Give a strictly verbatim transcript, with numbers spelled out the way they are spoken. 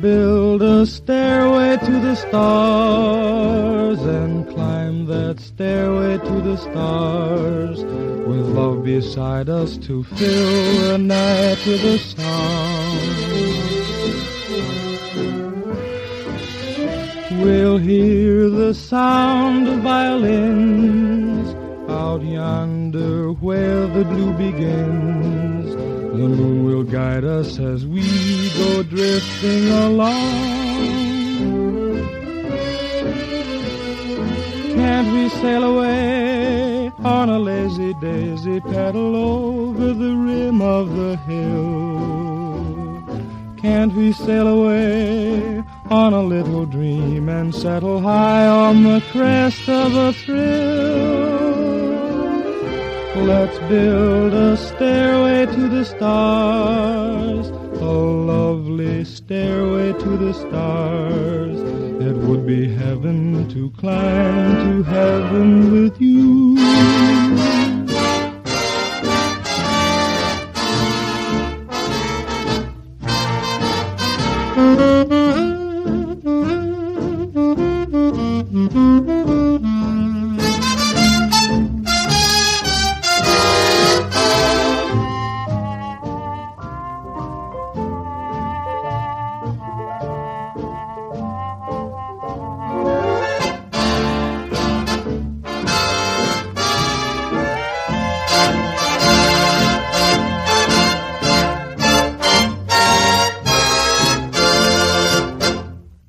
build a stairway to the stars and climb that stairway to the stars with love beside us to fill the night with a song. We'll hear the sound of violins out yonder where the blue begins. The moon will guide us as we go drifting along. Can't we sail away on a lazy daisy, paddle over the rim of the hill? Can't we sail away on a little dream and settle high on the crest of a thrill? Let's build a stairway to the stars, a lovely stairway to the stars. It would be heaven to climb to heaven with you.